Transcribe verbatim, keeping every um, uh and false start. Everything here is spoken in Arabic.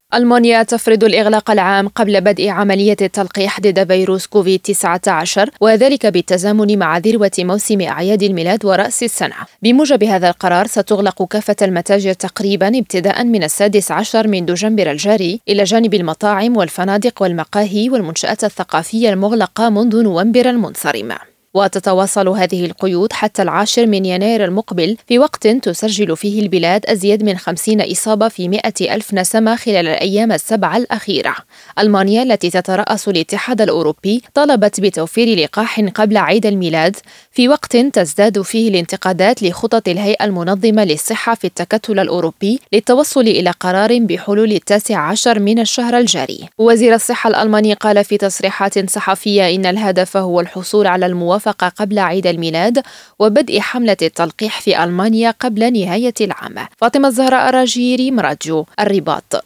ألمانيا تفرض الإغلاق العام قبل بدء عملية التلقيح ضد فيروس كوفيد تسعة عشر، وذلك بالتزامن مع ذروة موسم أعياد الميلاد ورأس السنة. بموجب هذا القرار ستغلق كافة المتاجر تقريبا ابتداء من السادس عشر من دجنبر الجاري، إلى جانب المطاعم والفنادق والمقاهي والمنشآت الثقافية المغلقة منذ نوفمبر المنصرم. وتتواصل هذه القيود حتى العاشر من يناير المقبل، في وقت تسجل فيه البلاد أزيد من خمسين إصابة في مئة ألف نسمة خلال الأيام السبعة الأخيرة. ألمانيا التي تترأس الاتحاد الأوروبي طلبت بتوفير لقاح قبل عيد الميلاد، في وقت تزداد فيه الانتقادات لخطط الهيئة المنظمة للصحة في التكتل الأوروبي للتوصل إلى قرار بحلول التاسع عشر من الشهر الجاري. وزير الصحة الألماني قال في تصريحات صحفية إن الهدف هو الحصول على الموافقة قبل عيد الميلاد وبدء حملة التلقيح في ألمانيا قبل نهاية العام. فاطمة الزهراء راجيري، مراديو الرباط.